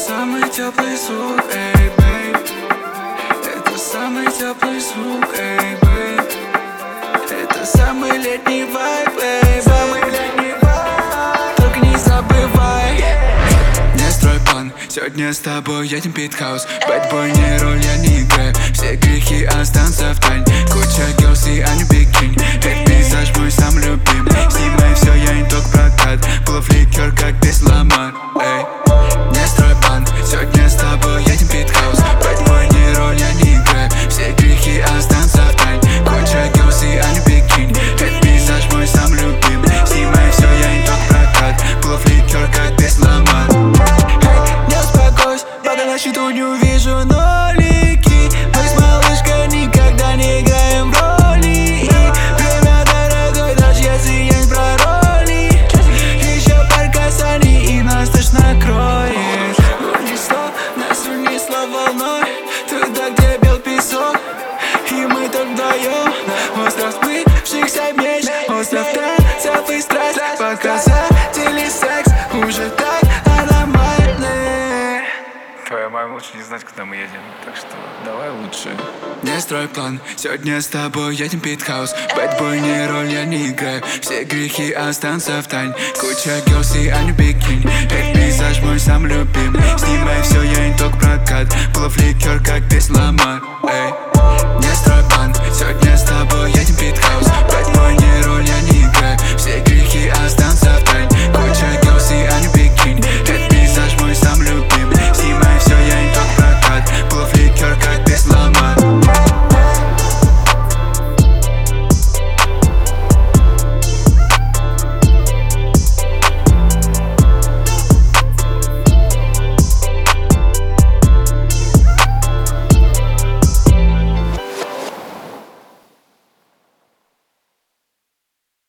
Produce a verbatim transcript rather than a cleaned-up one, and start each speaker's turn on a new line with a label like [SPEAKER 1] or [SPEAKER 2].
[SPEAKER 1] самый теплый звук, эй, бейб. Это самый теплый звук, эй, бейб. Это самый летний вайб, эй, самый летний вайб. Только не забывай. Не строй план, сегодня с тобой едем питхаус. Бэтбой не роль, я не играю. Все грехи останутся в тайне. Куча girls и они бикини. Этот пейзаж мой сам любимый. Снимай все, я не только прокат. Было фликер, как без ламар, эй. Не строй план, сегодня с тобой едем питхаус. Бэтбой не роль, я не играю. Все грехи останутся в тайне. Куча girls и они бикини. Этот пейзаж мой сам любимый. Снимай все, я не только прокат. Было фликер, как без ламар. Не успокойся, пока на счету не увижу нолики. Мы с малышкой никогда не играем в роли. Время дорогой, даже если я не про роли. Еще пара касаний и нас точно накроет. Унесло, нас унесло волной туда, где бел песок. И мы так вдвоем. Остров сбывшихся меч, остров танцев и страсть. Показатели секс уже так аномальны.
[SPEAKER 2] Твоя мама лучше не знать, куда мы едем, так что давай лучше.
[SPEAKER 1] Не строй план, сегодня с тобой едем питхаус. Бэтбой не роль, я не играю. Все грехи останутся в тайне. Куча girls и они бикини. Этот пейзаж мой сам любимый. Снимай все, я не только прокат. Было фликер, как без ламар, эй.